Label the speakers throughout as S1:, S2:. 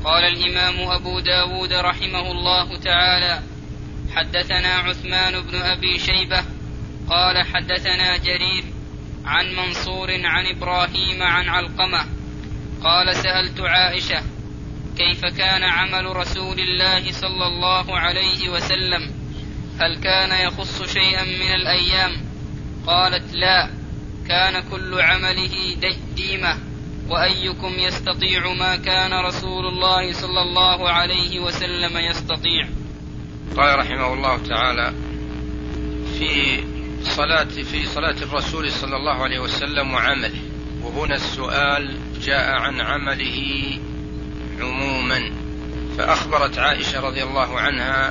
S1: قال الإمام أبو داود رحمه الله تعالى: حدثنا عثمان بن أبي شيبة قال حدثنا جرير عن منصور عن إبراهيم عن علقمة قال: سألت عائشة: كيف كان عمل رسول الله صلى الله عليه وسلم؟ هل كان يخص شيئا من الأيام؟ قالت: لا، كان كل عمله ديمة. وأيكم يستطيع ما كان رسول الله صلى الله عليه وسلم يستطيع؟
S2: قال رحمه الله تعالى: في صلاة الرسول صلى الله عليه وسلم وعمله. وهنا السؤال جاء عن عمله عموما، فأخبرت عائشة رضي الله عنها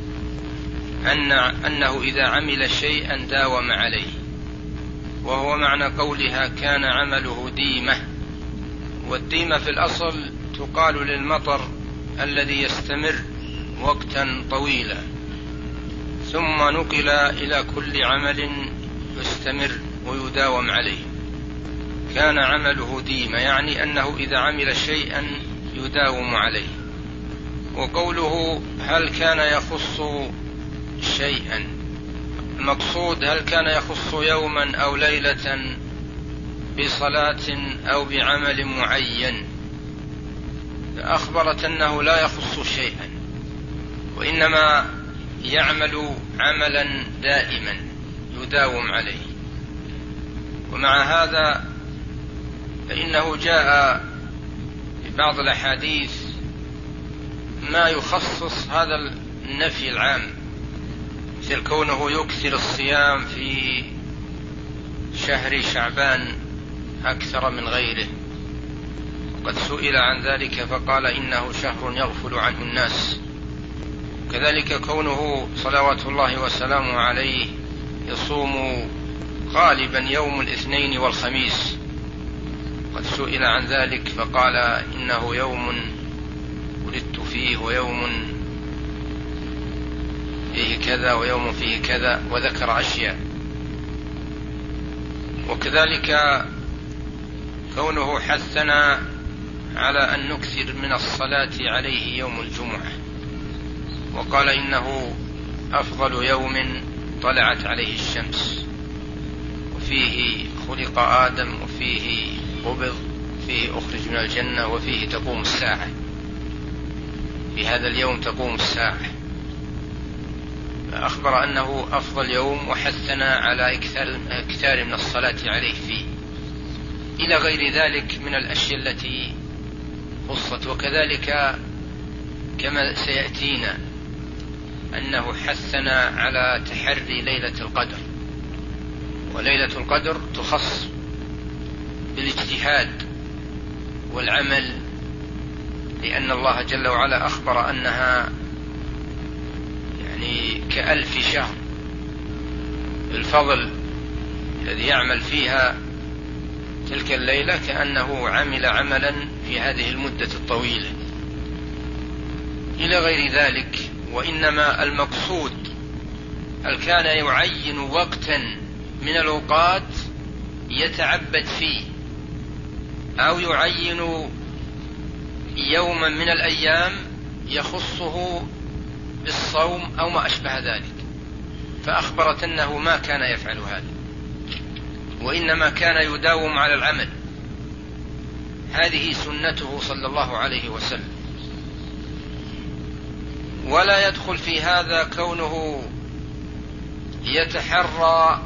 S2: أنه إذا عمل شيئا داوم عليه، وهو معنى قولها كان عمله ديمة. والديمة في الأصل تقال للمطر الذي يستمر وقتا طويلا، ثم نقل إلى كل عمل يستمر ويداوم عليه. كان عمله ديمة يعني أنه إذا عمل شيئا يداوم عليه. وقوله هل كان يخص شيئا، المقصود هل كان يخص يوما أو ليلة بصلاة أو بعمل معين. أخبرت أنه لا يخص شيئا، وإنما يعمل عملا دائما يداوم عليه. ومع هذا فإنه جاء في بعض الأحاديث ما يخصص هذا النفي العام، مثل كونه يكثر الصيام في شهر شعبان أكثر من غيره، وقد سئل عن ذلك فقال إنه شهر يغفل عنه الناس. كذلك كونه صلوات الله وسلامه عليه يصوم غالبا يوم الاثنين والخميس، قد سئل عن ذلك فقال إنه يوم ولدت فيه، ويوم فيه كذا، ويوم فيه كذا، وذكر أشياء. وكذلك كونه حثنا على أن نكثر من الصلاة عليه يوم الجمعة، وقال إنه أفضل يوم طلعت عليه الشمس، وفيه خلق آدم، وفيه قبض، فيه أخرج من الجنة، وفيه تقوم الساعة. في هذا اليوم تقوم الساعة. أخبر أنه أفضل يوم، وحثنا على إكثار من الصلاة عليه فيه، إلى غير ذلك من الأشياء التي خصت. وكذلك كما سيأتينا أنه حثنا على تحري ليلة القدر، وليلة القدر تخص بالاجتهاد والعمل، لأن الله جل وعلا أخبر أنها يعني كألف شهر. الفضل الذي يعمل فيها تلك الليلة كأنه عمل عملا في هذه المدة الطويلة، إلى غير ذلك. وإنما المقصود هل كان يعين وقتا من الأوقات يتعبد فيه، أو يعين يوما من الأيام يخصه بالصوم أو ما أشبه ذلك. فأخبرت أنه ما كان يفعل هذا، وإنما كان يداوم على العمل. هذه سنته صلى الله عليه وسلم. ولا يدخل في هذا كونه يتحرى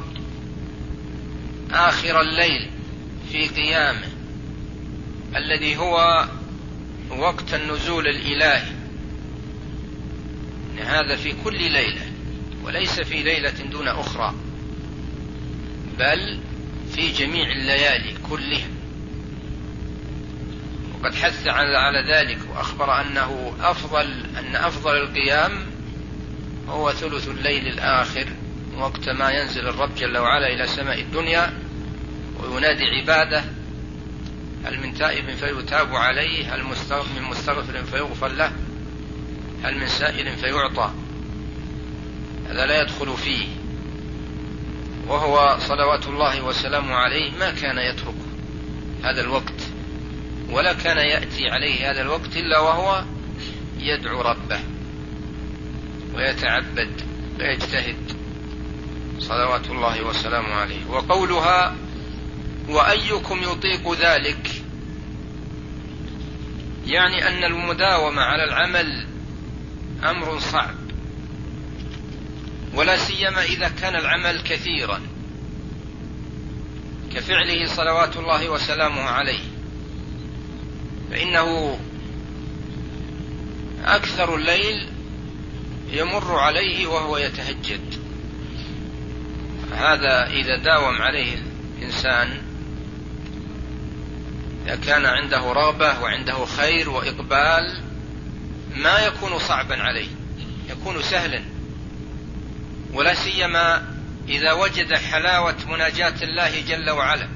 S2: آخر الليل في قيامه الذي هو وقت النزول الإلهي. هذا في كل ليلة، وليس في ليلة دون أخرى، بل في جميع الليالي كلها. وقد حث على ذلك، وأخبر أن أفضل القيام هو ثلث الليل الآخر، وقت ما ينزل الرب جل وعلا إلى سماء الدنيا وينادي عباده: هل من تائب فيتاب عليه، هل من مستغفر فيغفر له، هل من سائل فيعطى. هذا لا يدخل فيه، وهو صلوات الله وسلامه عليه ما كان يترك هذا الوقت ولا كان يأتي عليه هذا الوقت إلا وهو يدعو ربه ويتعبد ويجتهد صلوات الله وسلامه عليه. وقولها وأيكم يطيق ذلك يعني أن المداومة على العمل أمر صعب، ولا سيما إذا كان العمل كثيرا كفعله صلوات الله وسلامه عليه، فإنه أكثر الليل يمر عليه وهو يتهجد. هذا إذا داوم عليه الإنسان، إذا كان عنده رغبة وعنده خير وإقبال، ما يكون صعبا عليه، يكون سهلا. ولا سيما إذا وجد حلاوة مناجاة الله جل وعلا،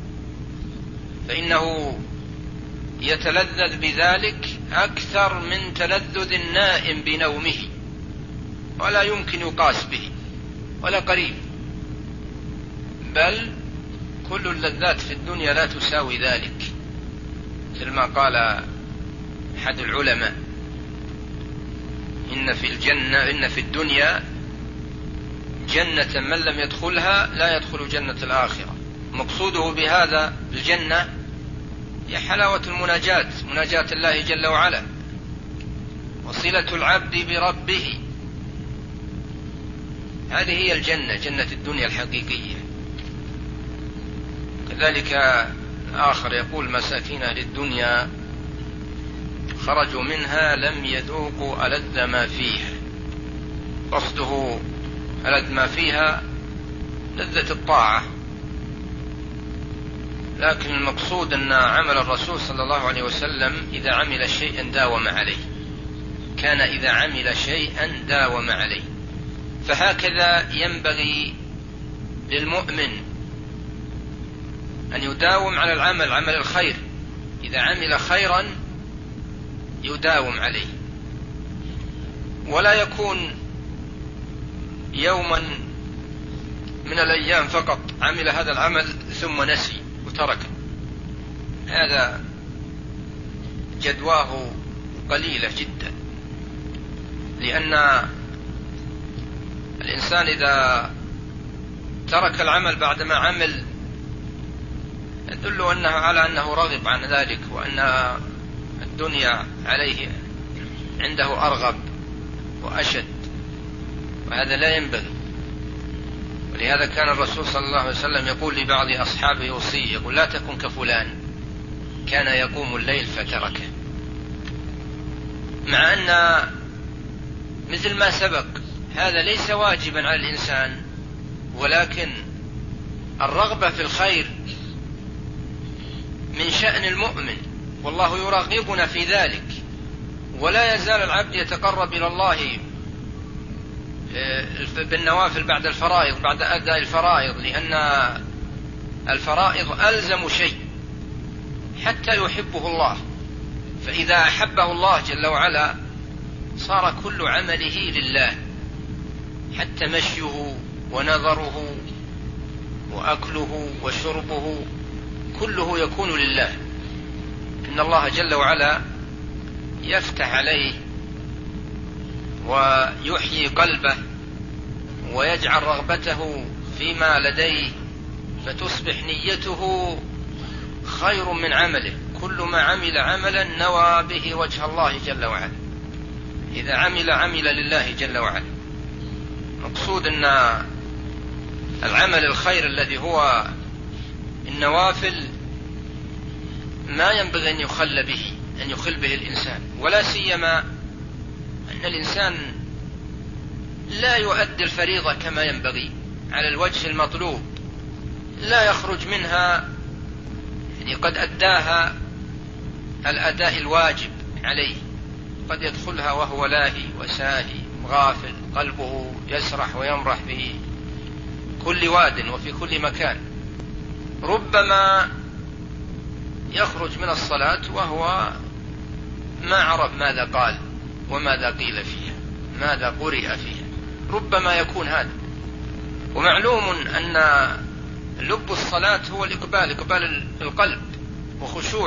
S2: فإنه يتلذذ بذلك أكثر من تلذذ النائم بنومه، ولا يمكن يقاس به ولا قريب، بل كل اللذات في الدنيا لا تساوي ذلك. مثل ما قال أحد العلماء: إن في الدنيا جنة من لم يدخلها لا يدخل جنة الآخرة. مقصوده بهذا الجنة هي حلاوة مناجاة الله جل وعلا، وصلة العبد بربه. هذه هي الجنة، جنة الدنيا الحقيقية. كذلك آخر يقول: مساكين أهل الدنيا خرجوا منها لم يذوقوا ألذ ما فيها. قصده ألذ ما فيها لذة الطاعة، لكن المقصود أن عمل الرسول صلى الله عليه وسلم إذا عمل شيئا داوم عليه، كان إذا عمل شيئا داوم عليه. فهكذا ينبغي للمؤمن أن يداوم على العمل، عمل الخير. إذا عمل خيرا يداوم عليه، ولا يكون يوما من الأيام فقط عمل هذا العمل ثم نسي وتركه. هذا جدواه قليلة جدا، لأن الإنسان إذا ترك العمل بعدما عمل يدل على أنه رغب عن ذلك، وأن الدنيا عليه عنده أرغب وأشد، وهذا لا ينبغي. ولهذا كان الرسول صلى الله عليه وسلم يقول لبعض أصحابه يوصيه، يقول: لا تكن كفلان كان يقوم الليل فتركه. مع أن مثل ما سبق هذا ليس واجبا على الإنسان، ولكن الرغبة في الخير من شأن المؤمن، والله يرغبنا في ذلك. ولا يزال العبد يتقرب إلى الله بالنوافل بعد الفرائض، بعد أداء الفرائض، لأن الفرائض ألزم شيء حتى يحبه الله. فإذا أحبه الله جل وعلا صار كل عمله لله، حتى مشيه ونظره وأكله وشربه كله يكون لله. إن الله جل وعلا يفتح عليه ويحيي قلبه ويجعل رغبته فيما لديه، فتصبح نيته خير من عمله. كل ما عمل عملا نوى به وجه الله جل وعلا. إذا عمل لله جل وعلا. مقصود أن العمل الخير الذي هو النوافل ما ينبغي أن يخل به الإنسان، ولا سيما أن الإنسان لا يؤدي الفريضة كما ينبغي على الوجه المطلوب، لا يخرج منها، يعني قد أداها الأداء الواجب عليه، قد يدخلها وهو لاهي وساهي غافل، قلبه يسرح ويمرح به كل واد وفي كل مكان. ربما يخرج من الصلاة وهو ما عرف ماذا قال وماذا قيل فيها، ماذا قرئ فيها، ربما يكون هذا. ومعلوم أن لب الصلاة هو إقبال القلب وخشوعه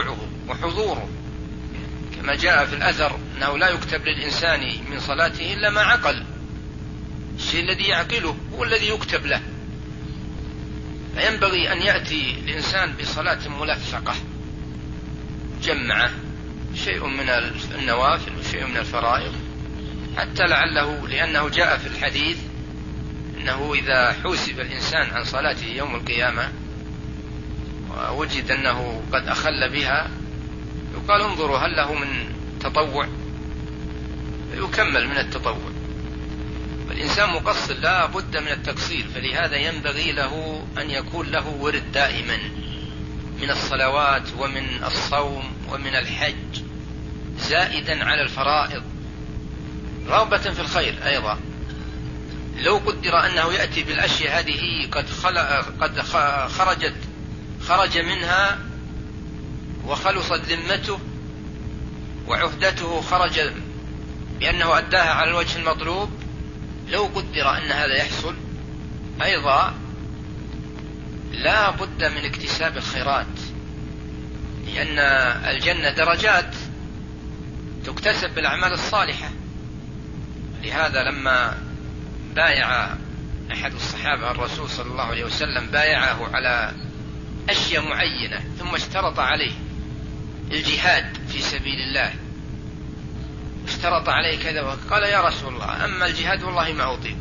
S2: وحضوره، كما جاء في الأثر أنه لا يكتب للإنسان من صلاته إلا ما عقل، الشيء الذي يعقله هو الذي يكتب له. فينبغي أن يأتي الإنسان بصلاة ملفقة جمعة، شيء من النوافل وشيء من الفرائض، حتى لعله، لأنه جاء في الحديث أنه إذا حوسب الإنسان عن صلاته يوم القيامة ووجد أنه قد أخل بها يقال انظروا هل له من تطوع، يكمل من التطوع. فالإنسان مقصر لا بد من التقصير، فلهذا ينبغي له أن يكون له ورد دائما من الصلوات ومن الصوم ومن الحج، زائدا على الفرائض، رغبة في الخير أيضا. لو قدر أنه يأتي بالأشياء هذه قد خرج منها وخلصت ذمته وعهدته، خرج بأنه أداها على الوجه المطلوب، لو قدر أن هذا يحصل أيضا لا بد من اكتساب الخيرات، لأن الجنة درجات تكتسب بالأعمال الصالحة. لهذا لما بايع أحد الصحابة الرسول صلى الله عليه وسلم، بايعه على أشياء معينة ثم اشترط عليه الجهاد في سبيل الله، اشترط عليه كذا، وقال يا رسول الله أما الجهاد والله ما أطيق،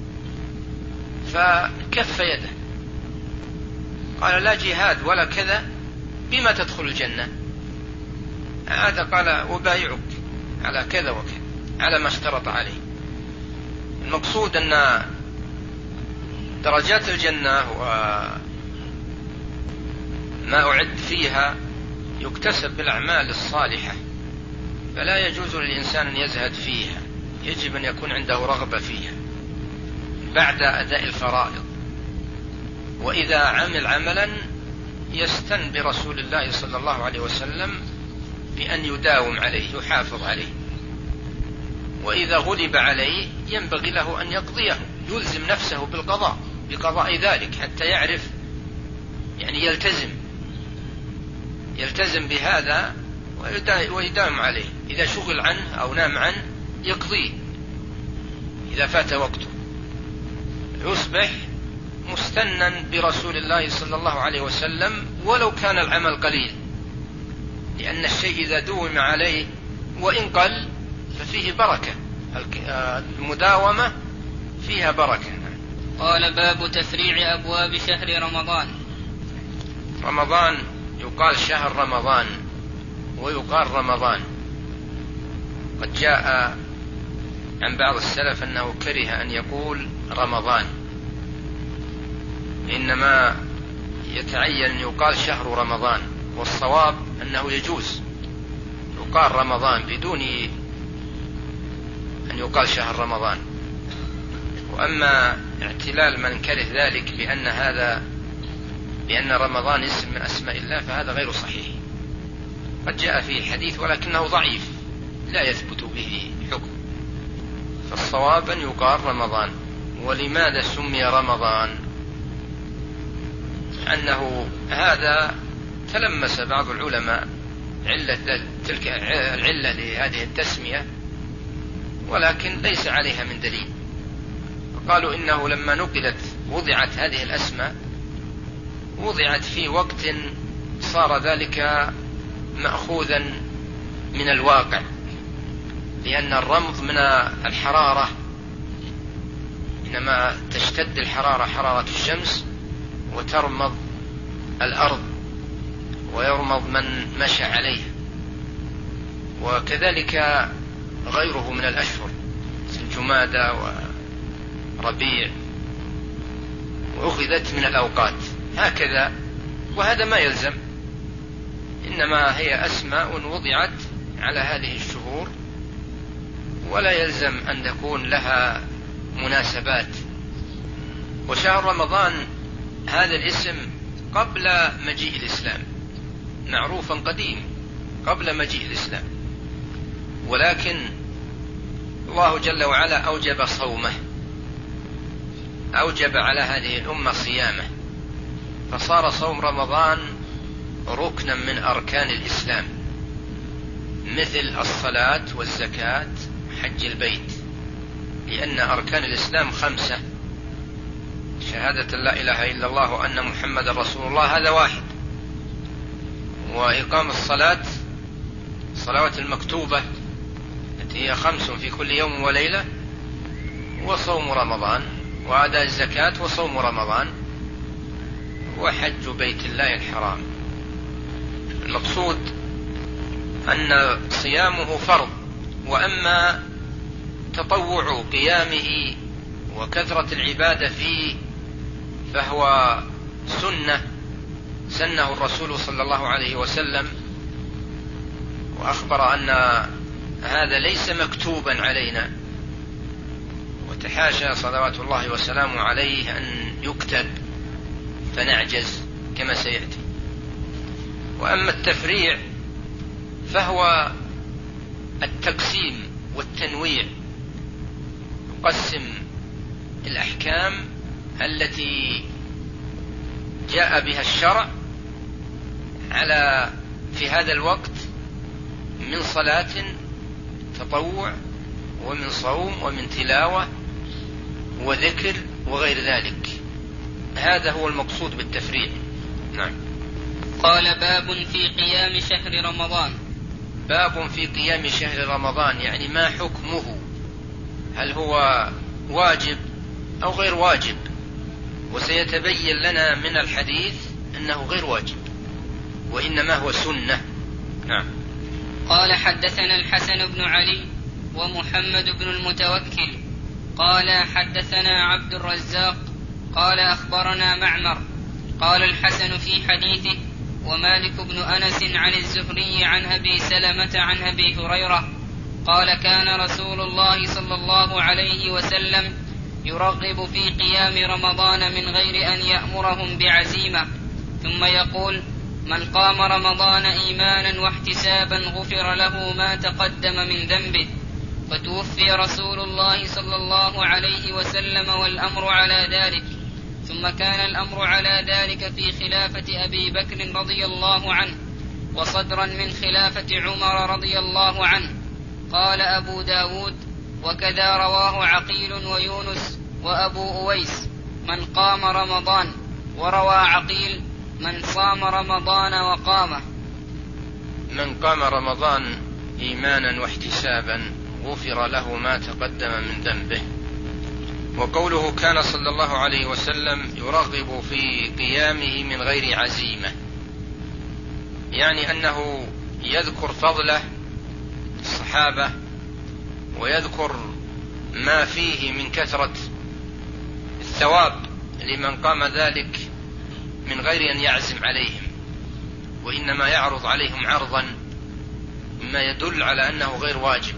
S2: فكف يده قال لا جهاد ولا كذا، بما تدخل الجنة؟ هذا قال أبايعك على كذا وكذا على ما اشترط عليه. المقصود أن درجات الجنة وما أعد فيها يكتسب بالأعمال الصالحة، فلا يجوز للإنسان أن يزهد فيها، يجب أن يكون عنده رغبة فيها بعد أداء الفرائض. وإذا عمل عملا يستن برسول الله صلى الله عليه وسلم بأن يداوم عليه يحافظ عليه، وإذا غلب عليه ينبغي له أن يقضيه، يلزم نفسه بالقضاء بقضاء ذلك حتى يعرف، يعني يلتزم بهذا ويداوم عليه. إذا شغل عنه أو نام عنه يقضيه إذا فات وقته، يصبح مستنا برسول الله صلى الله عليه وسلم ولو كان العمل قليل، لأن الشيء إذا دوم عليه وإن قل ففيه بركة، المداومة فيها بركة.
S1: قال باب تفريع أبواب شهر رمضان.
S2: رمضان يقال شهر رمضان ويقال رمضان. قد جاء عن بعض السلف أنه كره أن يقول رمضان، إنما يتعين أن يقال شهر رمضان، والصواب أنه يجوز يقال رمضان بدون أن يقال شهر رمضان. وأما اعتلال من كره ذلك بأن رمضان اسم من أسماء الله فهذا غير صحيح. قد جاء فيه حديث ولكنه ضعيف لا يثبت به حكم، فالصواب أن يقال رمضان. ولماذا سمي رمضان؟ أنه هذا تلمس بعض العلماء تلك العلة لهذه التسمية، ولكن ليس عليها من دليل. قالوا إنه لما وضعت هذه الأسماء وضعت في وقت صار ذلك مأخوذا من الواقع، لأن الرمض من الحرارة، إنما تشتد الحرارة حرارة الشمس وترمض الأرض ويرمض من مشى عليها، وكذلك غيره من الأشهر جمادى وربيع، وأخذت من الأوقات هكذا. وهذا ما يلزم، إنما هي أسماء وضعت على هذه الشهور، ولا يلزم أن تكون لها مناسبات. وشهر رمضان هذا الاسم قبل مجيء الإسلام، معروفا قديم قبل مجيء الإسلام، ولكن الله جل وعلا أوجب صومه، أوجب على هذه الأمة صيامه، فصار صوم رمضان ركنا من أركان الإسلام مثل الصلاة والزكاة حج البيت، لأن أركان الإسلام 5: شهادة لا إله إلا الله وأن محمد رسول الله، هذا واحد، وإقام الصلاة، الصلوات المكتوبة التي هي 5 في كل يوم وليلة، وصوم رمضان، وأداء الزكاة وصوم رمضان، وحج بيت الله الحرام. المقصود أن صيامه فرض، وأما تطوع قيامه وكثرة العبادة فيه فهو سنه الرسول صلى الله عليه وسلم، وأخبر أن هذا ليس مكتوبا علينا، وتحاشى صلوات الله وسلامه عليه أن يكتب فنعجز كما سيأتي. وأما التفريع فهو التقسيم والتنويع، يقسم الأحكام التي جاء بها الشرع في هذا الوقت من صلاة تطوع، ومن صوم، ومن تلاوة وذكر وغير ذلك. هذا هو المقصود بالتفريع. نعم.
S1: قال: باب في قيام شهر رمضان.
S2: باب في قيام شهر رمضان، يعني ما حكمه، هل هو واجب أو غير واجب؟ وسيتبين لنا من الحديث أنه غير واجب، وإنما هو سنة. نعم.
S1: قال: حدثنا الحسن بن علي ومحمد بن المتوكل قال: حدثنا عبد الرزاق قال: أخبرنا معمر قال الحسن في حديثه: ومالك بن أنس عن الزهري عن أبي سلمة عن أبي هريرة قال: كان رسول الله صلى الله عليه وسلم يرغب في قيام رمضان من غير أن يأمرهم بعزيمة، ثم يقول: من قام رمضان إيمانا واحتسابا غفر له ما تقدم من ذنبه. فتوفي رسول الله صلى الله عليه وسلم والأمر على ذلك، ثم كان الأمر على ذلك في خلافة أبي بكر رضي الله عنه، وصدرا من خلافة عمر رضي الله عنه. قال أبو داود: وكذا رواه عقيل ويونس وأبو أويس من قام رمضان، وروى عقيل من صام رمضان وقامه.
S2: من قام رمضان إيمانا واحتسابا غفر له ما تقدم من ذنبه. وقوله كان صلى الله عليه وسلم يرغب في قيامه من غير عزيمة، يعني أنه يذكر فضله الصحابة، ويذكر ما فيه من كثرة الثواب لمن قام ذلك من غير أن يعزم عليهم، وإنما يعرض عليهم عرضا مما يدل على أنه غير واجب.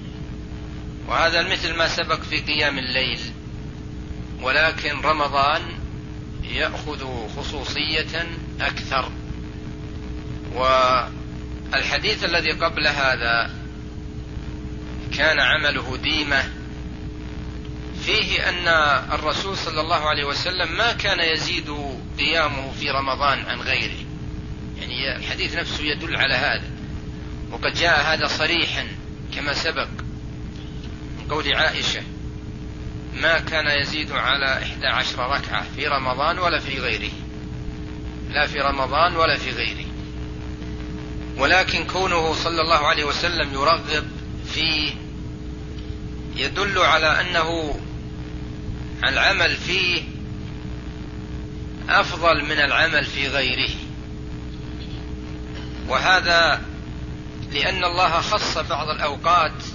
S2: وهذا مثل ما سبق في قيام الليل، ولكن رمضان يأخذ خصوصية أكثر. والحديث الذي قبل هذا كان عمله ديمة، فيه أن الرسول صلى الله عليه وسلم ما كان يزيد قيامه في رمضان عن غيره، يعني الحديث نفسه يدل على هذا. وقد جاء هذا صريحا كما سبق من قول عائشة: ما كان يزيد على 11 ركعة في رمضان ولا في غيره، لا في رمضان ولا في غيره. ولكن كونه صلى الله عليه وسلم يرغب فيه يدل على أنه العمل فيه أفضل من العمل في غيره، وهذا لأن الله خص بعض الأوقات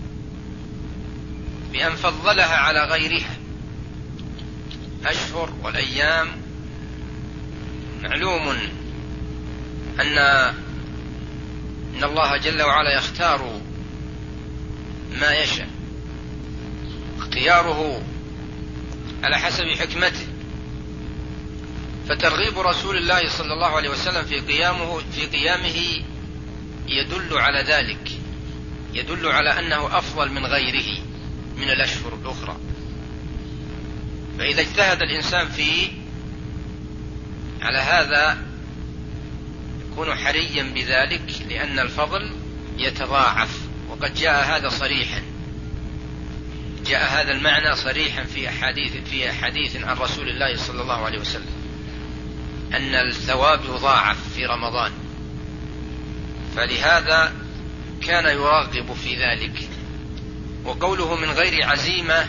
S2: بأن فضلها على غيرها. أشهر والأيام معلوم أن الله جل وعلا يختار ما يشاء، اختياره على حسب حكمته. فترغيب رسول الله صلى الله عليه وسلم في قيامه يدل على ذلك، يدل على أنه أفضل من غيره من الأشهر الأخرى. فإذا اجتهد الإنسان فيه على هذا يكون حريا بذلك لأن الفضل يتضاعف. وقد جاء هذا صريحا، جاء هذا المعنى صريحا في أحاديث عن رسول الله صلى الله عليه وسلم أن الثواب يضاعف في رمضان، فلهذا كان يراغب في ذلك. وقوله من غير عزيمة،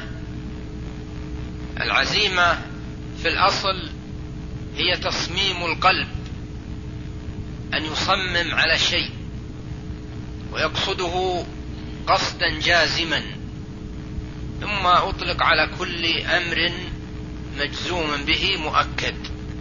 S2: العزيمة في الأصل هي تصميم القلب، أن يصمم على شيء ويقصده قصدا جازما، ثم أطلق على كل أمر مجزوم به مؤكد،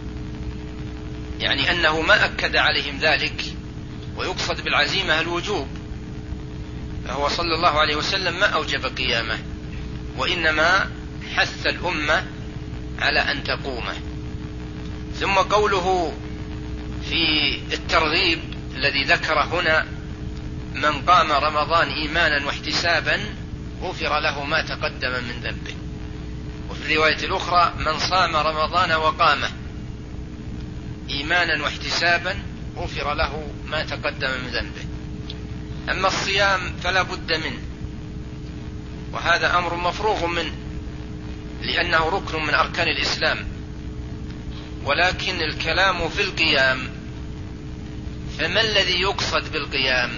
S2: يعني أنه ما أكد عليهم ذلك، ويقصد بالعزيمة الوجوب. فهو صلى الله عليه وسلم ما أوجب قيامه، وإنما حث الأمة على أن تقومه. ثم قوله في الترغيب الذي ذكر هنا: من قام رمضان إيمانا واحتسابا غفر له ما تقدم من ذنبه. وفي الرواية الأخرى: من صام رمضان وقامه إيمانا واحتسابا غفر له ما تقدم من ذنبه. أما الصيام فلا بد منه، وهذا أمر مفروغ منه لأنه ركن من أركان الإسلام. ولكن الكلام في القيام، فما الذي يقصد بالقيام؟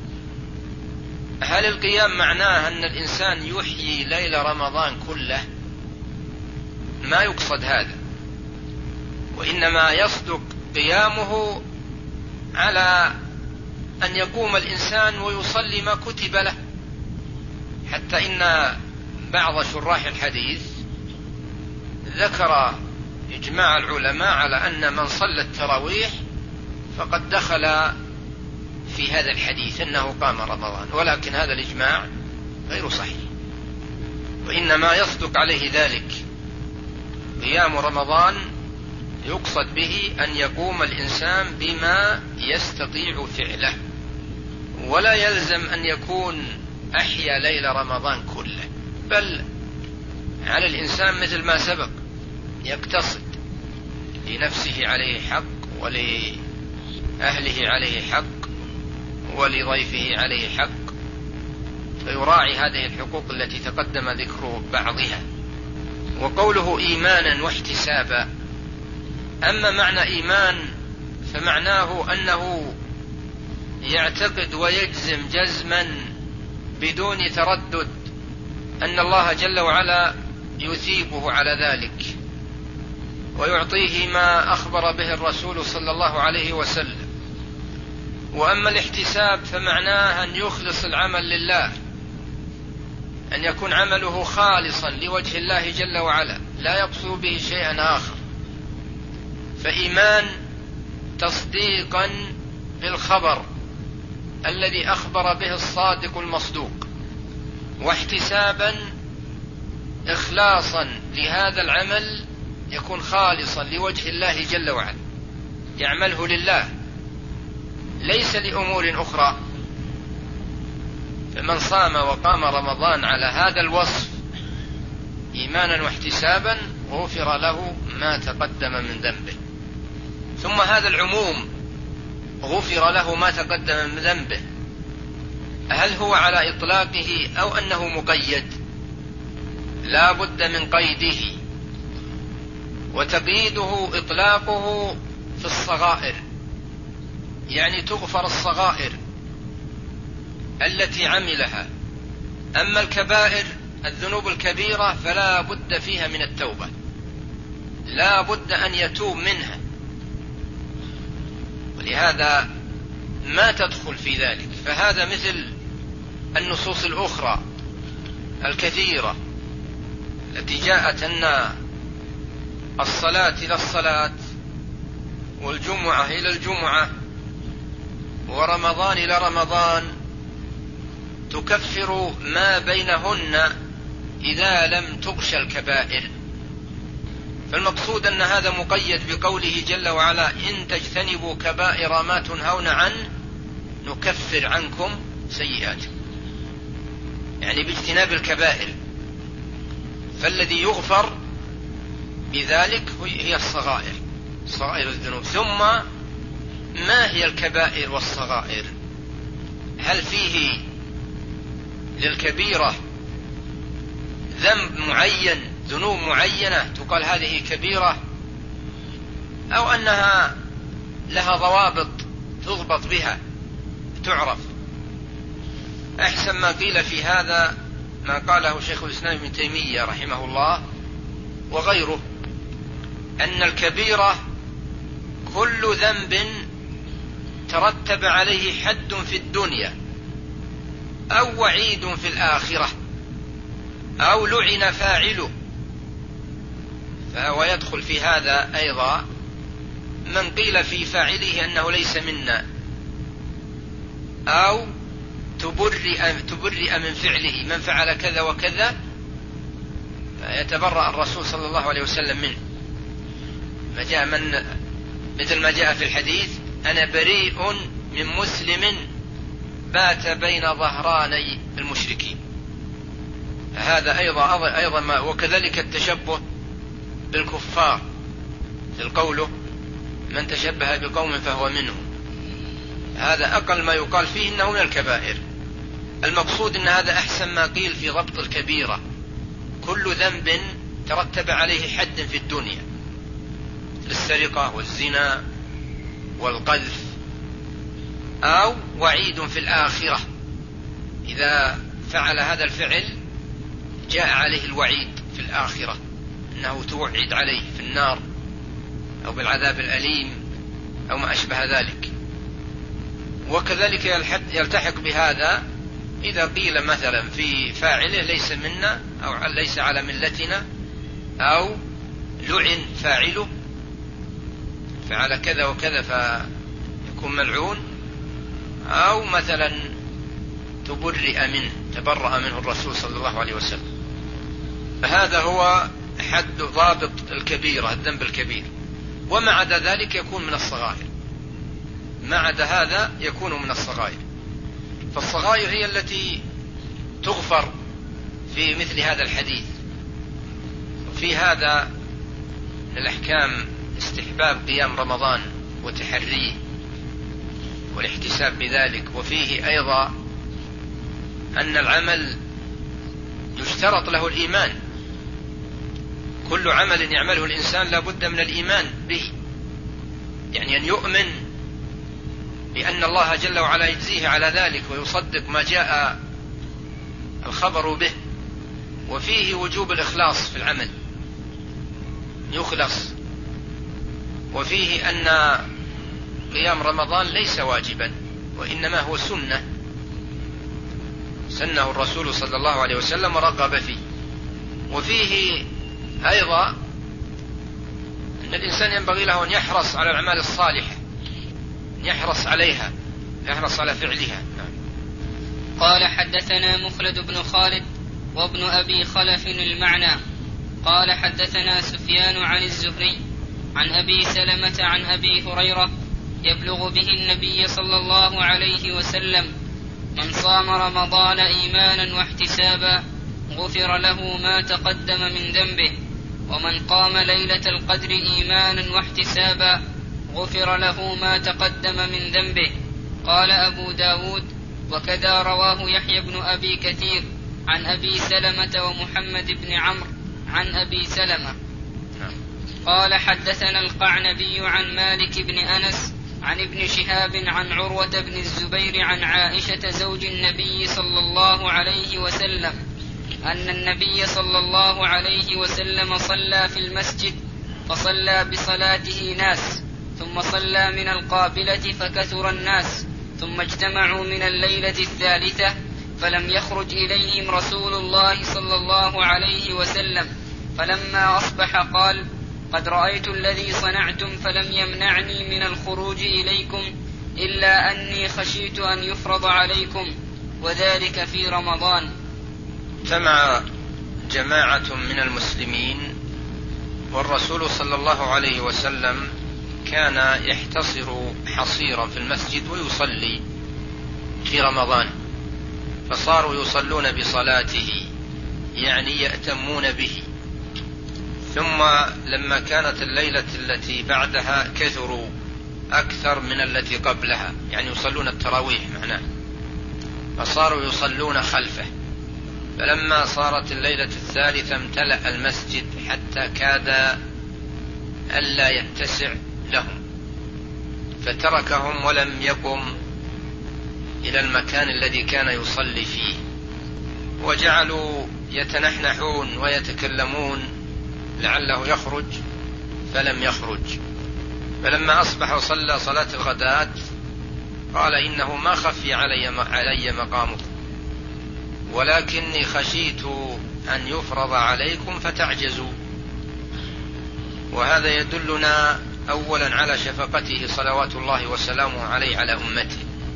S2: هل القيام معناه أن الإنسان يحيي ليل رمضان كله؟ ما يقصد هذا، وإنما يصدق قيامه على أن يقوم الإنسان ويصلي ما كتب له. حتى إن بعض شراح الحديث ذكر إجماع العلماء على أن من صلى التراويح فقد دخل في هذا الحديث أنه قام رمضان، ولكن هذا الإجماع غير صحيح، وإنما يصدق عليه ذلك. قيام رمضان يقصد به أن يقوم الإنسان بما يستطيع فعله، ولا يلزم أن يكون أحيا ليل رمضان كله، بل على الإنسان مثل ما سبق يقتصد، لنفسه عليه حق، ولأهله عليه حق، ولضيفه عليه حق، فيراعي هذه الحقوق التي تقدم ذكر بعضها. وقوله إيمانا واحتسابا، أما معنى إيمان فمعناه أنه يعتقد ويجزم جزما بدون تردد أن الله جل وعلا يثيبه على ذلك ويعطيه ما أخبر به الرسول صلى الله عليه وسلم. وأما الاحتساب فمعناه أن يخلص العمل لله، أن يكون عمله خالصا لوجه الله جل وعلا، لا يقصد به شيئا آخر. فإيمان تصديقا بالخبر الذي أخبر به الصادق المصدوق، واحتسابا إخلاصا لهذا العمل يكون خالصا لوجه الله جل وعلا، يعمله لله ليس لأمور أخرى. فمن صام وقام رمضان على هذا الوصف إيمانا واحتسابا غفر له ما تقدم من ذنبه. ثم هذا العموم غفر له ما تقدم من ذنبه، هل هو على إطلاقه أو أنه مقيد؟ لا بد من قيده، وتقييده إطلاقه في الصغائر، يعني تغفر الصغائر التي عملها. أما الكبائر الذنوب الكبيرة فلا بد فيها من التوبة، لا بد أن يتوب منها، ولهذا ما تدخل في ذلك. فهذا مثل النصوص الأخرى الكثيرة التي جاءت أن الصلاة إلى الصلاة، والجمعة إلى الجمعة، ورمضان إلى رمضان تكفر ما بينهن إذا لم تغش الكبائر. فالمقصود أن هذا مقيد بقوله جل وعلا: إن تجتنبوا كبائر ما تنهون عنه نكفر عنكم سيئاتكم، يعني باجتناب الكبائر. فالذي يغفر بذلك هي الصغائر، صغائر الذنوب. ثم ما هي الكبائر والصغائر؟ هل فيه للكبيرة ذنب معين، ذنوب معينة تقال هذه كبيرة، أو أنها لها ضوابط تضبط بها تعرف؟ أحسن ما قيل في هذا ما قاله شيخ الإسلام ابن تيمية رحمه الله وغيره، أن الكبيرة كل ذنب ترتب عليه حد في الدنيا أو وعيد في الآخرة أو لعن فاعله، فهو يدخل في هذا أيضا من قيل في فاعله أنه ليس منا، أو تبرئ من فعله، من فعل كذا وكذا فيتبرأ الرسول صلى الله عليه وسلم منه، مثل ما جاء في الحديث: أنا بريء من مسلم بات بين ظهراني المشركين. هذا أيضا وكذلك التشبه بالكفار في قوله: من تشبه بقوم فهو منهم، هذا أقل ما يقال فيه إنه من الكبائر. المقصود أن هذا أحسن ما قيل في ضبط الكبيرة، كل ذنب ترتب عليه حد في الدنيا، السرقة والزنا والقذف، أو وعيد في الآخرة، إذا فعل هذا الفعل جاء عليه الوعيد في الآخرة أنه توعد عليه في النار أو بالعذاب الأليم أو ما أشبه ذلك. وكذلك يلتحق بهذا إذا قيل مثلا في فاعله ليس منا أو ليس على ملتنا، أو لعن فاعله فعل كذا وكذا فيكون ملعون، أو مثلا تبرأ منه الرسول صلى الله عليه وسلم. فهذا هو حد ضابط الكبيرة، الذنب الكبير. وما عدا ذلك يكون من الصغائر، ما عدا هذا يكون من الصغائر. فالصغائر هي التي تغفر في مثل هذا الحديث. وفي هذا الأحكام استحباب قيام رمضان وتحريه والاحتساب بذلك، وفيه أيضا أن العمل يشترط له الإيمان، كل عمل يعمله الإنسان لا بد من الإيمان به، يعني أن يؤمن بأن الله جل وعلا يجزيه على ذلك ويصدق ما جاء الخبر به. وفيه وجوب الإخلاص في العمل، يخلص. وفيه أن قيام رمضان ليس واجبا وإنما هو سنه الرسول صلى الله عليه وسلم ورغب فيه. وفيه أيضا أن الإنسان ينبغي له أن يحرص على الأعمال الصالحة، يحرص عليها، يحرص على فعلها.
S1: قال: حدثنا مخلد بن خالد وابن أبي خلف المعنى قال: حدثنا سفيان عن الزهري عن أبي سلمة عن أبي هريرة يبلغ به النبي صلى الله عليه وسلم: من صام رمضان إيمانا واحتسابا غفر له ما تقدم من ذنبه، ومن قام ليلة القدر إيمانا واحتسابا غفر له ما تقدم من ذنبه. قال أبو داود: وكذا رواه يحيى بن أبي كثير عن أبي سلمة ومحمد بن عمرو عن أبي سلمة. قال: حدثنا القعنبي عن مالك بن أنس عن ابن شهاب عن عروة بن الزبير عن عائشة زوج النبي صلى الله عليه وسلم أن النبي صلى الله عليه وسلم صلى في المسجد، فصلى بصلاته ناس، ثم صلى من القابلة فكثر الناس، ثم اجتمعوا من الليلة الثالثة، فلم يخرج إليهم رسول الله صلى الله عليه وسلم، فلما أصبح قال: قد رأيت الذي صنعتم فلم يمنعني من الخروج إليكم إلا أني خشيت أن يفرض عليكم، وذلك في رمضان.
S2: اجتمع جماعة من المسلمين والرسول صلى الله عليه وسلم كان يحتصر حصيرا في المسجد ويصلي في رمضان، فصاروا يصلون بصلاته، يعني يأتمون به. ثم لما كانت الليلة التي بعدها كثروا أكثر من التي قبلها، يعني يصلون التراويح معناه، فصاروا يصلون خلفه. فلما صارت الليلة الثالثة امتلأ المسجد حتى كاد ألا يتسع لهم، فتركهم ولم يقم إلى المكان الذي كان يصلي فيه، وجعلوا يتنحنحون ويتكلمون لعله يخرج فلم يخرج. فلما أصبح وصلى صلاة الغداة قال: إنه ما خفي علي مقامكم، ولكني خشيت أن يفرض عليكم فتعجزوا. وهذا يدلنا أولا على شفقته صلوات الله وسلامه عليه على أمته،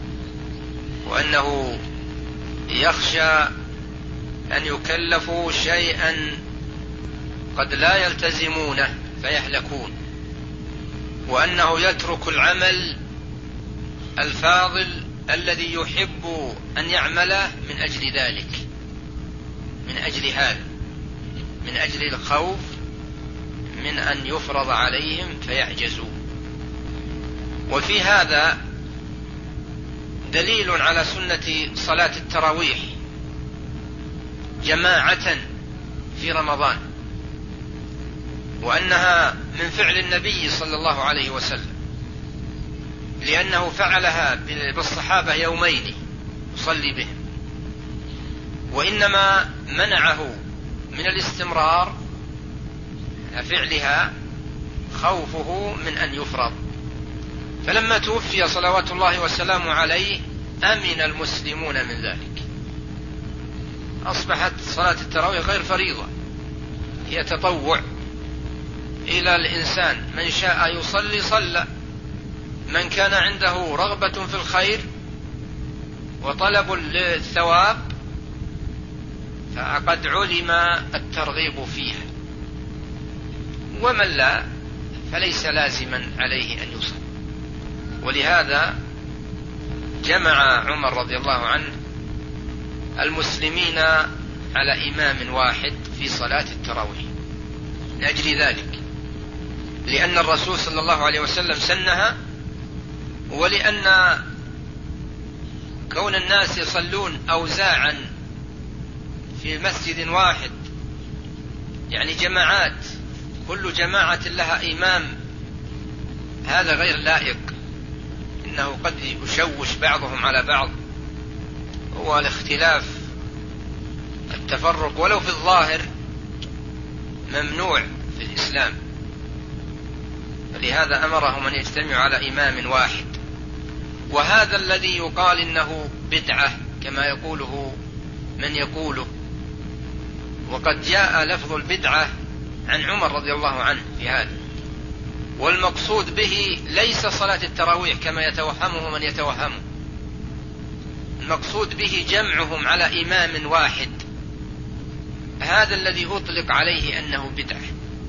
S2: وأنه يخشى أن يكلفوا شيئا قد لا يلتزمونه فيهلكون، وأنه يترك العمل الفاضل الذي يحب أن يعمله من أجل ذلك، من أجل هذا، من أجل الخوف من أن يفرض عليهم فيعجزوا. وفي هذا دليل على سنة صلاة التراويح جماعة في رمضان، وأنها من فعل النبي صلى الله عليه وسلم، لأنه فعلها بالصحابة يومين يصلي بهم، وإنما منعه من الاستمرار فعلها خوفه من أن يفرض. فلما توفي صلوات الله وسلامه عليه أمن المسلمون من ذلك، أصبحت صلاة التراويح غير فريضة، هي تطوع إلى الإنسان، من شاء يصلي صلى، من كان عنده رغبة في الخير وطلب للثواب فقد علم الترغيب فيها، ومن لا فليس لازما عليه أن يصلي. ولهذا جمع عمر رضي الله عنه المسلمين على إمام واحد في صلاة التراويح لأجل ذلك، لأن الرسول صلى الله عليه وسلم سنها، ولأن كون الناس يصلون أوزاعا في مسجد واحد، يعني جماعات كل جماعة لها إمام، هذا غير لائق، إنه قد يشوش بعضهم على بعض، هو الاختلاف التفرق ولو في الظاهر ممنوع في الإسلام، فلهذا أمرهم أن يجتمعوا على إمام واحد. وهذا الذي يقال إنه بدعة كما يقوله من يقوله، وقد جاء لفظ البدعة عن عمر رضي الله عنه في هذا، والمقصود به ليس صلاة التراويح كما يتوهمه من يتوهمه، المقصود به جمعهم على إمام واحد، هذا الذي أطلق عليه أنه بدعة،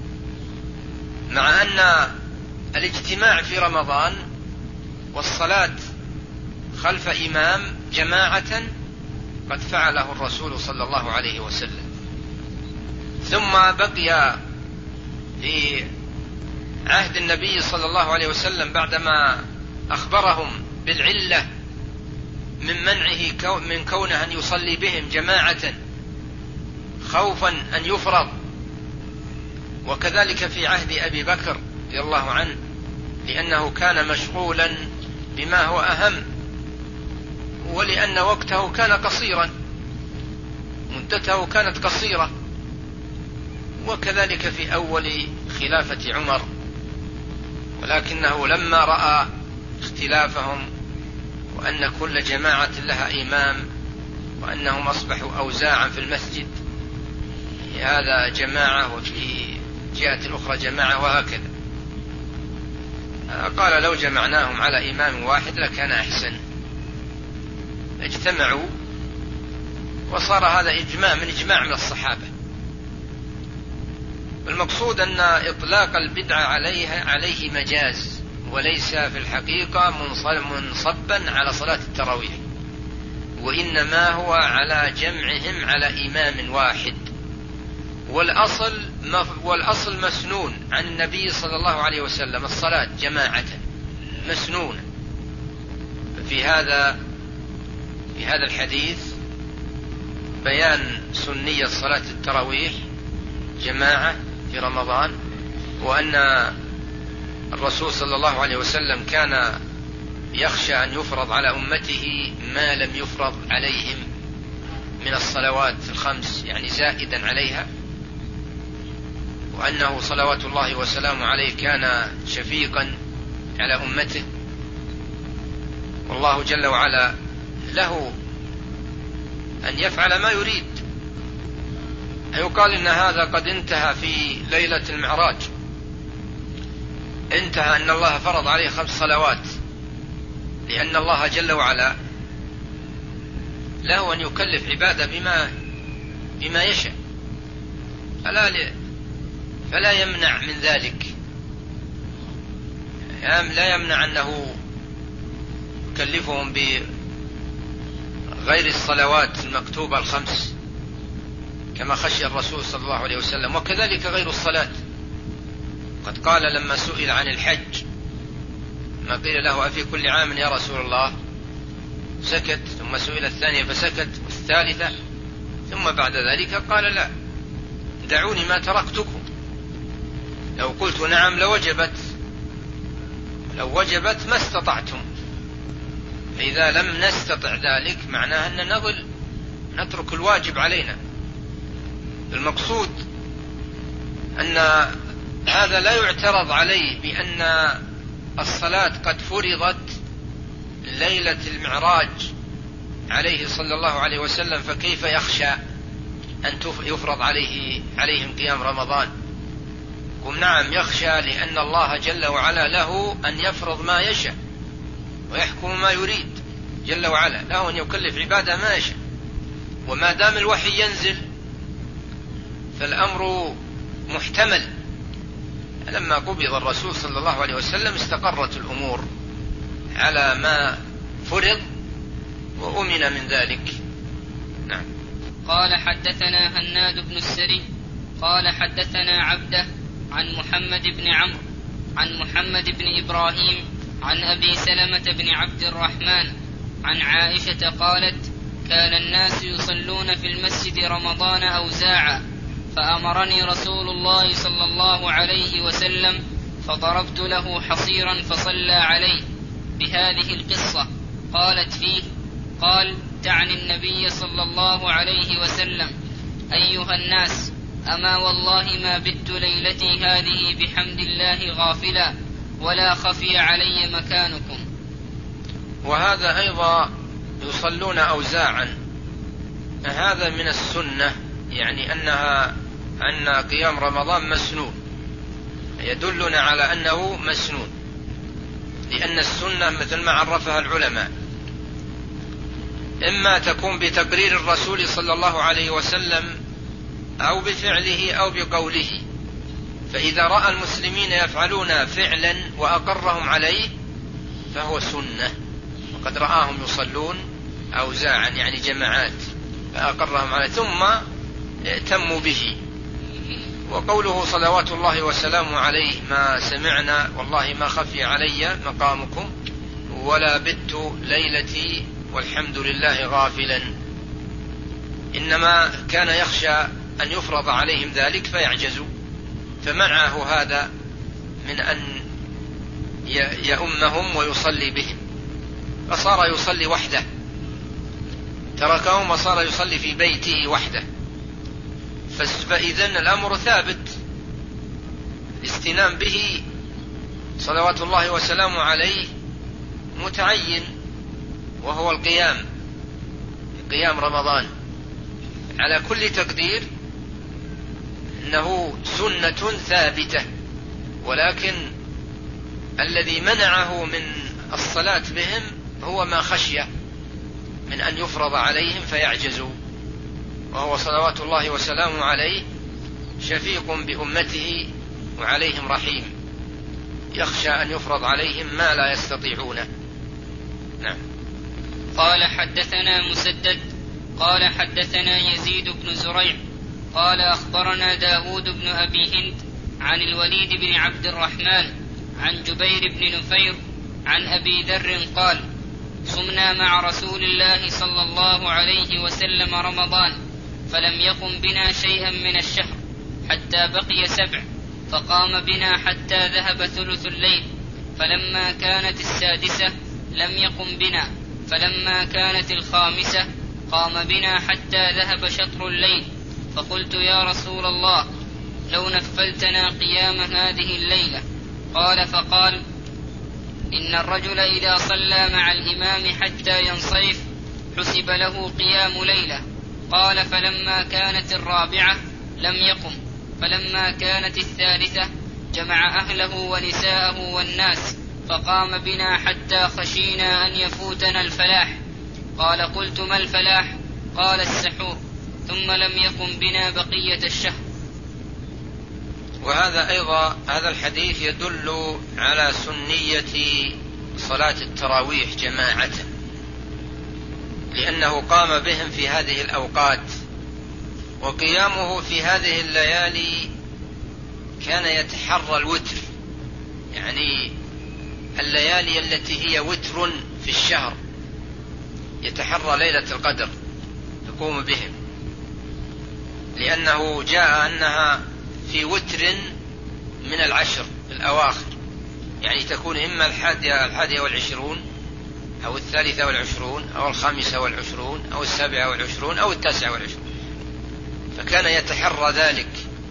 S2: مع أن الاجتماع في رمضان والصلاة خلف إمام جماعة قد فعله الرسول صلى الله عليه وسلم. ثم بقي في عهد النبي صلى الله عليه وسلم بعدما أخبرهم بالعلة من منعه من كونه أن يصلي بهم جماعة خوفا أن يفرض، وكذلك في عهد أبي بكر رضي الله عنه، لأنه كان مشغولا بما هو أهم، ولأن وقته كان قصيرا، مدته كانت قصيرة، وكذلك في أول خلافة عمر، ولكنه لما رأى اختلافهم وأن كل جماعة لها إمام وأنهم أصبحوا أوزاعا في المسجد، هذا جماعة وفي جهة الأخرى جماعة وهكذا، قال لو جمعناهم على إمام واحد لكان أحسن. اجتمعوا وصار هذا إجماع من الصحابة. المقصود أن إطلاق البدعة عليه مجاز، وليس في الحقيقة منصبا على صلاة التراويح، وإنما هو على جمعهم على إمام واحد. والأصل مسنون عن النبي صلى الله عليه وسلم الصلاة جماعة، مسنونة. في هذا الحديث بيان سنية صلاة التراويح جماعة في رمضان، وأن الرسول صلى الله عليه وسلم كان يخشى أن يفرض على أمته ما لم يفرض عليهم من الصلوات الخمس، يعني زائدا عليها، وأنه صلوات الله وسلامه عليه كان شفيقا على أمته، والله جل وعلا له أن يفعل ما يريد. يقال إن هذا قد انتهى في ليلة المعراج، انتهى أن الله فرض عليه 5 صلوات، لأن الله جل وعلا له أن يكلف عباده بما يشاء، فلا يمنع من ذلك، لا يمنع أنه يكلفهم بغير الصلوات المكتوبة ال5 كما خشي الرسول صلى الله عليه وسلم، وكذلك غير الصلاة. قد قال لما سئل عن الحج ما قيل له أفي كل عام يا رسول الله، سكت، ثم سئل الثانية فسكت، والثالثة، ثم بعد ذلك قال لا، دعوني ما تركتكم، لو قلت نعم لو وجبت ما استطعتم، فإذا لم نستطع ذلك معناها أن نظل نترك الواجب علينا. المقصود أن هذا لا يعترض عليه بأن الصلاة قد فرضت ليلة المعراج عليه صلى الله عليه وسلم، فكيف يخشى أن يفرض عليهم قيام رمضان؟ قم نعم يخشى، لأن الله جل وعلا له أن يفرض ما يشاء ويحكم ما يريد، جل وعلا له أن يكلف عباده ما يشاء، وما دام الوحي ينزل فالأمر محتمل. لما قبض الرسول صلى الله عليه وسلم استقرت الأمور على ما فرض وأمن من ذلك. نعم.
S1: قال حدثنا هناد بن السري قال حدثنا عبده عن محمد بن عمرو عن محمد بن إبراهيم عن أبي سلمة بن عبد الرحمن عن عائشة قالت: كان الناس يصلون في المسجد رمضان أوزاعا، فأمرني رسول الله صلى الله عليه وسلم فضربت له حصيرا فصلى عليه بهذه القصة. قالت فيه: قال: تعني النبي صلى الله عليه وسلم: أيها الناس، أما والله ما بت ليلتي هذه بحمد الله غافلا، ولا خفي علي مكانكم.
S2: وهذا أيضا يصلون أوزاعا، هذا من السنة، يعني أن قيام رمضان مسنون، يدلنا على أنه مسنون، لأن السنة مثل ما عرفها العلماء إما تكون بتقرير الرسول صلى الله عليه وسلم أو بفعله أو بقوله، فإذا رأى المسلمين يفعلون فعلا وأقرهم عليه فهو سنة، وقد رآهم يصلون أوزاعا يعني جماعات فأقرهم عليه ثم اهتموا به. وقوله صلوات الله وسلامه عليه: ما سمعنا والله ما خفي علي مقامكم ولا بت ليلتي والحمد لله غافلا، إنما كان يخشى أن يفرض عليهم ذلك فيعجزوا، فمنعه هذا من أن يؤمهم ويصلي بهم، فصار يصلي وحده، تركهم وصار يصلي في بيته وحده. فإذن الأمر ثابت، الاستنام به صلوات الله وسلامه عليه متعين، وهو قيام رمضان على كل تقدير إنه سنة ثابتة، ولكن الذي منعه من الصلاة بهم هو ما خشي من أن يفرض عليهم فيعجزوا، وهو صلوات الله وسلامه عليه شفيق بأمته وعليهم رحيم، يخشى أن يفرض عليهم ما لا يستطيعونه. نعم.
S1: قال حدثنا مسدد قال حدثنا يزيد بن زريع قال أخبرنا داود بن أبي هند عن الوليد بن عبد الرحمن عن جبير بن نفير عن أبي ذر قال: صمنا مع رسول الله صلى الله عليه وسلم رمضان فلم يقم بنا شيئا من الشهر حتى بقي 7، فقام بنا حتى ذهب ثلث الليل، فلما كانت 6 لم يقم بنا، فلما كانت 5 قام بنا حتى ذهب شطر الليل، فقلت: يا رسول الله، لو نفلتنا قيام هذه الليلة. فقال: إن الرجل إذا صلى مع الإمام حتى ينصرف حسب له قيام ليلة. قال: فلما كانت 4 لم يقم، فلما كانت 3 جمع أهله ونساءه والناس، فقام بنا حتى خشينا أن يفوتنا الفلاح. قال: قلت: ما الفلاح؟ قال: السحور. ثم لم يقم بنا بقية الشهر.
S2: وهذا أيضا هذا الحديث يدل على سنية صلاة التراويح جماعة، لأنه قام بهم في هذه الأوقات، وقيامه في هذه الليالي كان يتحرى الوتر، يعني الليالي التي هي وتر في الشهر يتحرى ليلة القدر يقوم بهم، لأنه جاء أنها في وتر من 10 الأواخر، يعني تكون إما 21 أو 23 أو 25 أو 27 أو 29، فكان يتحرى ذلك.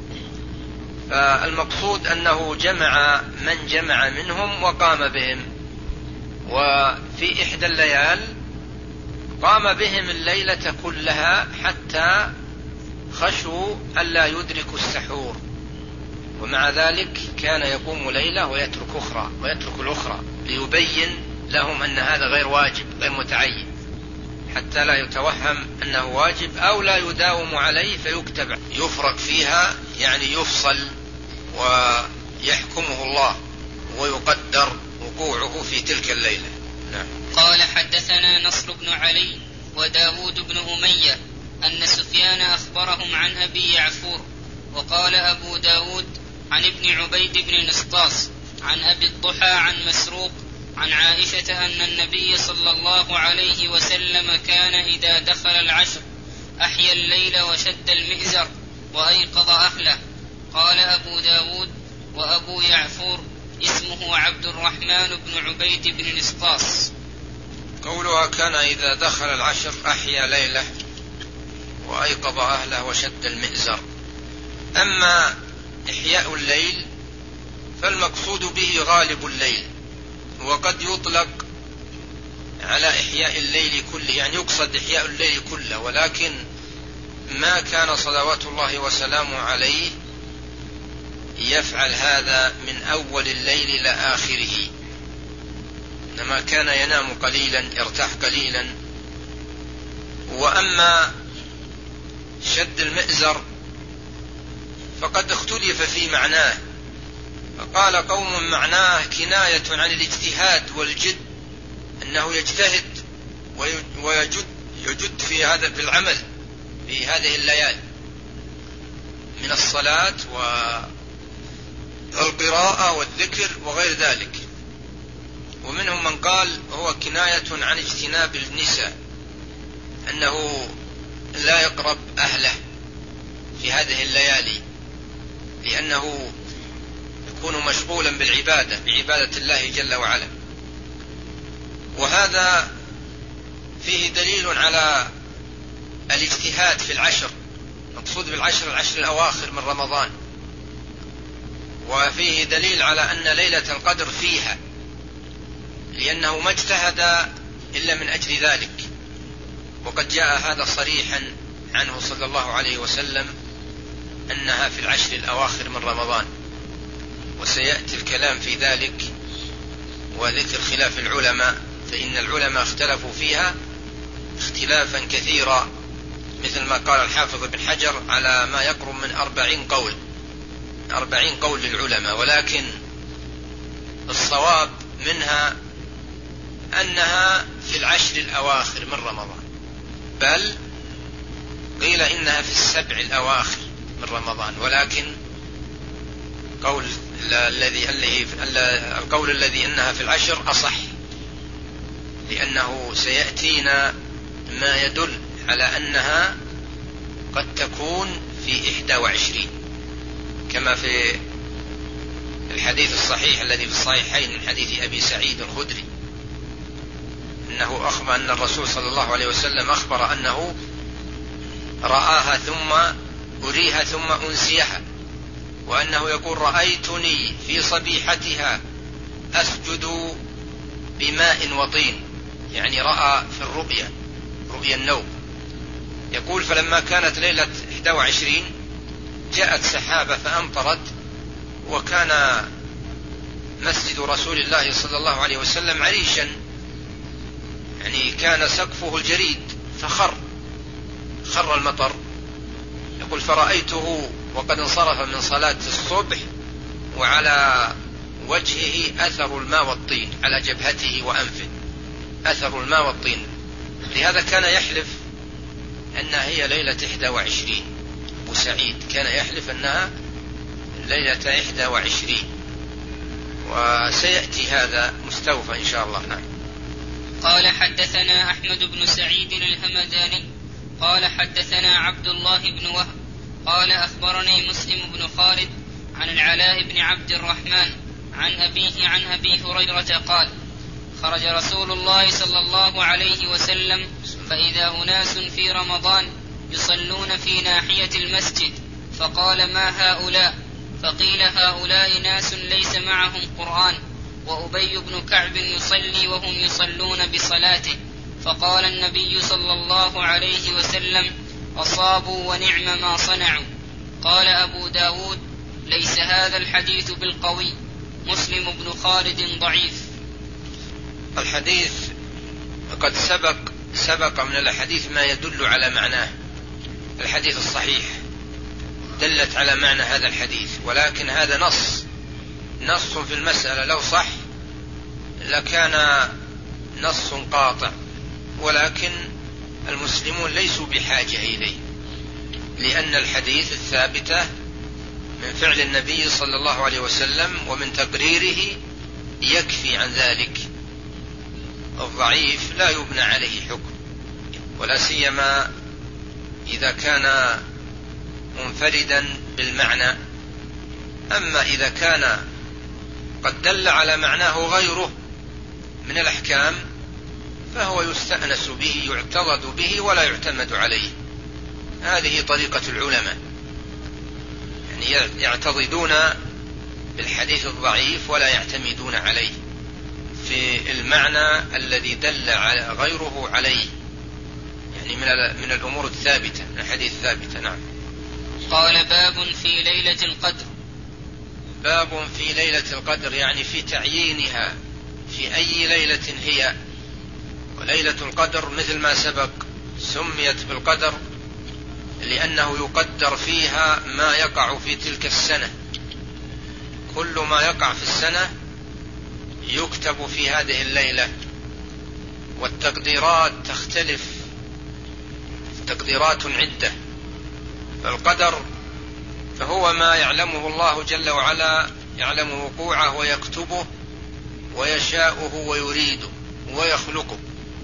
S2: فالمقصود أنه جمع من جمع منهم وقام بهم، وفي إحدى الليال قام بهم الليلة كلها حتى خشوا ألا يدركوا السحور، ومع ذلك كان يقوم ليلة ويترك الأخرى ليبين لهم أن هذا غير واجب، غير متعين، حتى لا يتوهم أنه واجب أو لا يداوم عليه فيكتب يفرق فيها، يعني يفصل ويحكمه الله ويقدر وقوعه في تلك الليلة. نعم.
S1: قال: حدثنا نصر بن علي وداود بن أمية أن سفيان أخبرهم عن أبي يعفور. وقال أبو داود عن ابن عبيد بن نسطاس عن أبي الضحى عن مسروق عن عائشة أن النبي صلى الله عليه وسلم كان إذا دخل 10 أحيا الليل وشد المئزر وأيقظ أهله. قال أبو داود: وأبو يعفور اسمه عبد الرحمن بن عبيد بن نسطاس.
S2: قولها كان إذا دخل 10 أحيا ليله وأيقظ أهله وشد المئزر. أما إحياء الليل فالمقصود به غالب الليل، وقد يطلق على إحياء الليل كله، يعني يقصد إحياء الليل كله، ولكن ما كان صلوات الله وسلامه عليه يفعل هذا من أول الليل إلى آخره، إنما كان ينام قليلا يرتاح قليلا. وأما شد المئزر فقد اختلف في معناه، فقال قوم معناه كناية عن الاجتهاد والجد، أنه يجتهد ويجد في هذا في العمل في هذه الليالي من الصلاة والقراءة والذكر وغير ذلك. ومنهم من قال هو كناية عن اجتناب النساء، أنه لا يقرب أهله في هذه الليالي، لأنه يكون مشغولا بعبادة الله جل وعلا. وهذا فيه دليل على الاجتهاد في 10، مقصود بالعشر الأواخر من رمضان، وفيه دليل على أن ليلة القدر فيها، لأنه ما اجتهد إلا من أجل ذلك، وقد جاء هذا صريحا عنه صلى الله عليه وسلم أنها في 10 الأواخر من رمضان، وسيأتي الكلام في ذلك وذكر خلاف العلماء، فإن العلماء اختلفوا فيها اختلافا كثيرا، مثل ما قال الحافظ بن حجر على ما يقرب من 40 قول للعلماء، ولكن الصواب منها أنها في 10 الأواخر من رمضان، بل قيل إنها في 7 الأواخر من رمضان، ولكن قول القول الذي إنها في العشر أصح، لأنه سيأتينا ما يدل على أنها قد تكون في 21، كما في الحديث الصحيح الذي في الصحيحين من حديث أبي سعيد الخدري أنه أخبر أن الرسول صلى الله عليه وسلم أخبر أنه رآها ثم أريها ثم أنسيها، وأنه يقول: رأيتني في صبيحتها أسجد بماء وطين، يعني رأى في رؤيا النوم. يقول: فلما كانت ليلة 21 جاءت سحابة فأمطرت، وكان مسجد رسول الله صلى الله عليه وسلم عريشا، يعني كان سقفه الجريد فخر المطر. يقول: فرأيته وقد انصرف من صلاة الصبح وعلى وجهه أثر الماء والطين، على جبهته وأنفه أثر الماء والطين. لهذا كان يحلف أنها هي ليلة 21. أبو سعيد كان يحلف أنها ليلة 21، وسيأتي هذا مستوفى إن شاء الله. نعم.
S1: قال: حدثنا أحمد بن سعيد الهمداني قال: حدثنا عبد الله بن وهب قال: أخبرني مسلم بن خالد عن العلاء بن عبد الرحمن عن أبيه عن أبي هريرة قال: خرج رسول الله صلى الله عليه وسلم فإذا أناس في رمضان يصلون في ناحية المسجد، فقال: ما هؤلاء؟ فقيل: هؤلاء ناس ليس معهم قرآن، وأبي بن كعب يصلي وهم يصلون بصلاته. فقال النبي صلى الله عليه وسلم: أصابوا ونعم ما صنعوا. قال أبو داود: ليس هذا الحديث بالقوي، مسلم بن خالد ضعيف.
S2: الحديث قد سبق من الحديث ما يدل على معناه. الحديث الصحيح دلت على معنى هذا الحديث، ولكن هذا نص في المسألة، لو صح لكان نص قاطع، ولكن المسلمون ليسوا بحاجة إليه، لأن الحديث الثابتة من فعل النبي صلى الله عليه وسلم ومن تقريره يكفي عن ذلك. الضعيف لا يبنى عليه حكم، ولا سيما إذا كان منفردا بالمعنى. أما إذا كان قد دل على معناه غيره من الأحكام فهو يستأنس به، يعتضد به ولا يعتمد عليه. هذه طريقة العلماء، يعني يعتضدون بالحديث الضعيف ولا يعتمدون عليه في المعنى الذي دل على غيره عليه، يعني من الأمور الثابتة، من الحديث الثابتة. نعم.
S1: قال: باب في ليلة القدر.
S2: باب في ليلة القدر، يعني في تعيينها، في أي ليلة هي. وليلة القدر مثل ما سبق سميت بالقدر لأنه يقدر فيها ما يقع في تلك السنة، كل ما يقع في السنة يكتب في هذه الليلة، والتقديرات تختلف، تقديرات عدة. فالقدر فهو ما يعلمه الله جل وعلا، يعلم وقوعه ويكتبه ويشاؤه ويريده ويخلقه.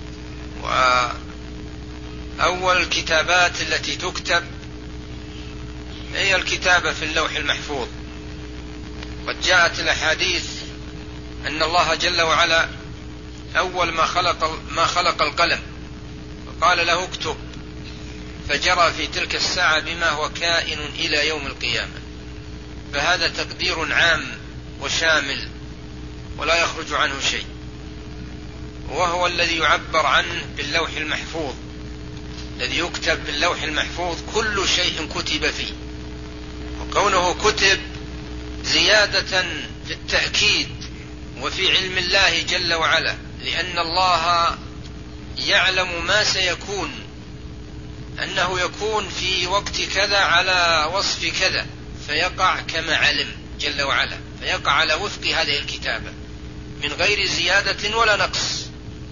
S2: وأول الكتابات التي تكتب هي الكتابة في اللوح المحفوظ. قد جاءت الأحاديث أن الله جل وعلا أول ما خلق القلم وقال له اكتب، فجرى في تلك الساعة بما هو كائن إلى يوم القيامة. فهذا تقدير عام وشامل ولا يخرج عنه شيء، وهو الذي يعبر عنه باللوح المحفوظ، الذي يكتب باللوح المحفوظ كل شيء كتب فيه. وكونه كتب زيادة في التأكيد وفي علم الله جل وعلا، لأن الله يعلم ما سيكون، أنه يكون في وقت كذا على وصف كذا، فيقع كما علم جل وعلا، فيقع على وفق هذه الكتابة من غير زيادة ولا نقص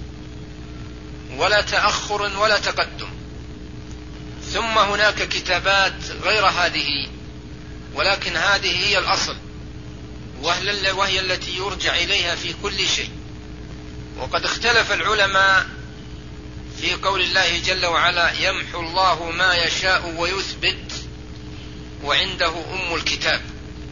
S2: ولا تأخر ولا تقدم. ثم هناك كتابات غير هذه، ولكن هذه هي الأصل، وهي التي يرجع إليها في كل شيء. وقد اختلف العلماء في قول الله جل وعلا: يمحو الله ما يشاء ويثبت وعنده أم الكتاب.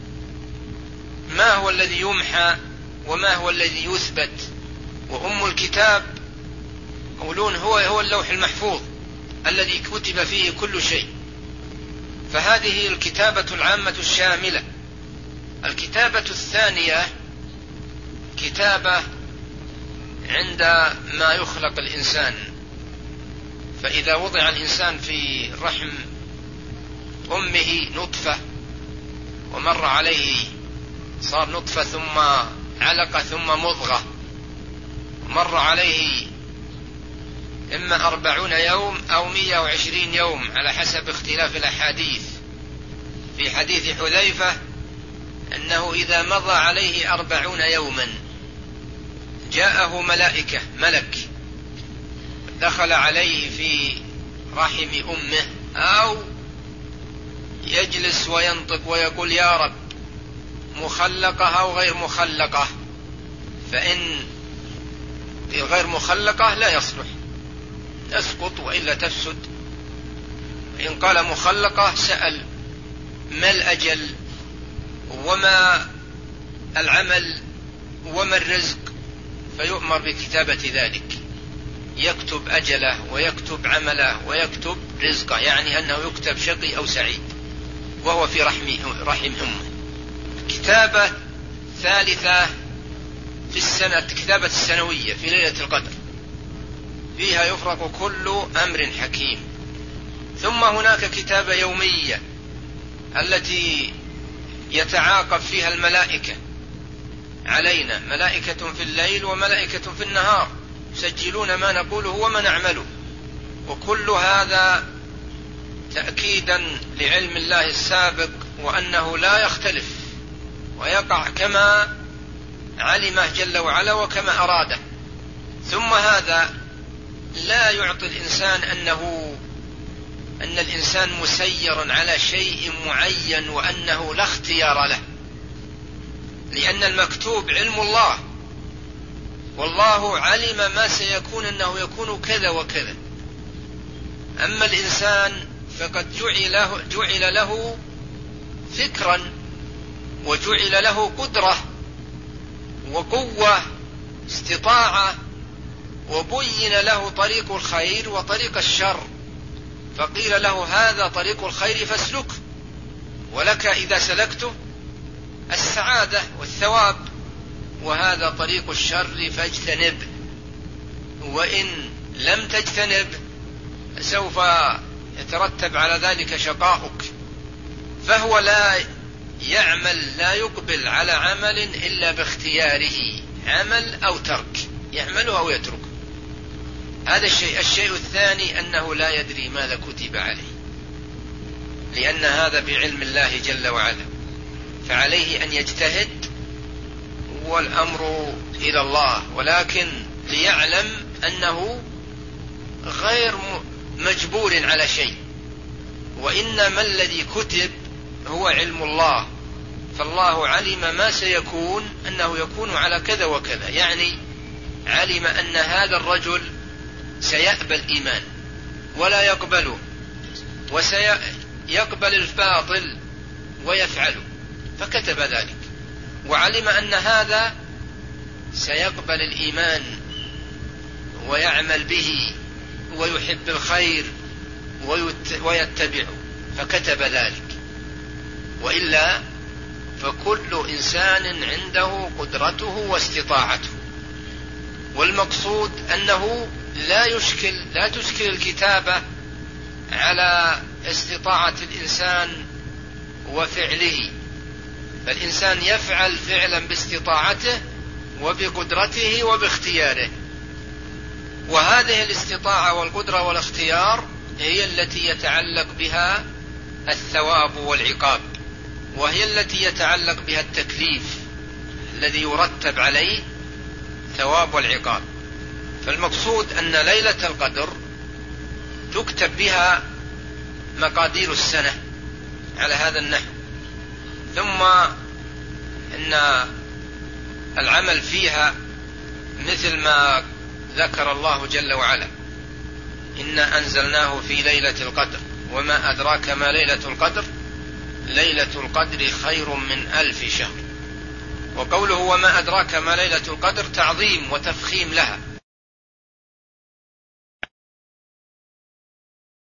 S2: ما هو الذي يمحى وما هو الذي يثبت؟ وأم الكتاب يقولون هو اللوح المحفوظ الذي كتب فيه كل شيء، فهذه الكتابة العامة الشاملة. الكتابة الثانية كتابة عند ما يخلق الإنسان، فإذا وضع الإنسان في رحم أمه نطفة ومر عليه صار نطفة ثم علقة ثم مضغة، مر عليه إما 40 يوم أو 120 يوم على حسب اختلاف الأحاديث. في حديث حذيفة أنه إذا مضى عليه 40 يوما جاءه ملك دخل عليه في رحم أمه، أو يجلس وينطق ويقول: يا رب، مخلقة أو غير مخلقة؟ فإن غير مخلقة لا يصلح، تسقط وإلا تفسد. إن قال مخلقة سأل: ما الأجل وما العمل وما الرزق؟ فيؤمر بكتابة ذلك، يكتب أجله ويكتب عمله ويكتب رزقه، يعني أنه يكتب شقي أو سعيد وهو في رحم أمه. كتابة ثالثة في السنة، كتابة السنوية في ليلة القدر، فيها يفرق كل أمر حكيم. ثم هناك كتابة يومية التي يتعاقب فيها الملائكة علينا، ملائكة في الليل وملائكة في النهار، يسجلون ما نقوله وما نعمله. وكل هذا تأكيدا لعلم الله السابق، وأنه لا يختلف ويقع كما علمه جل وعلا وكما أراده. ثم هذا لا يعطي الإنسان أن الإنسان مسير على شيء معين وأنه لا اختيار له، لأن المكتوب علم الله، والله علم ما سيكون أنه يكون كذا وكذا. أما الإنسان فقد جعل له فكرا وجعل له قدرة وقوة استطاعة، وبين له طريق الخير وطريق الشر، فقيل له: هذا طريق الخير فاسلكه، ولك إذا سلكته السعادة والثواب، وهذا طريق الشر فاجتنبه، وإن لم تجتنبه سوف يترتب على ذلك شقاؤك. فهو لا يقبل على عمل إلا باختياره، عمل أو ترك، يعمله أو يتركه. هذا الشيء الثاني أنه لا يدري ماذا كتب عليه، لأن هذا بعلم الله جل وعلا، فعليه أن يجتهد والأمر إلى الله، ولكن ليعلم أنه غير مجبور على شيء، وإنما الذي كتب هو علم الله، فالله علم ما سيكون أنه يكون على كذا وكذا، يعني علم أن هذا الرجل سيقبل الإيمان ولا يقبله، وسيقبل الباطل ويفعله، فكتب ذلك. وعلم أن هذا سيقبل الإيمان ويعمل به ويحب الخير ويتبعه، فكتب ذلك. وإلا فكل إنسان عنده قدرته واستطاعته، والمقصود أنه لا تشكل الكتابة على استطاعة الإنسان وفعله، فالإنسان يفعل فعلا باستطاعته وبقدرته وباختياره. وهذه الاستطاعة والقدرة والاختيار هي التي يتعلق بها الثواب والعقاب، وهي التي يتعلق بها التكليف الذي يرتب عليه الثواب والعقاب. فالمقصود أن ليلة القدر تكتب بها مقادير السنة على هذا النحو، ثم إن العمل فيها مثل ما ذكر الله جل وعلا: إنا أنزلناه في ليلة القدر وما أدراك ما ليلة القدر ليلة القدر خير من 1000 شهر. وقوله وما أدراك ما ليلة القدر تعظيم وتفخيم لها،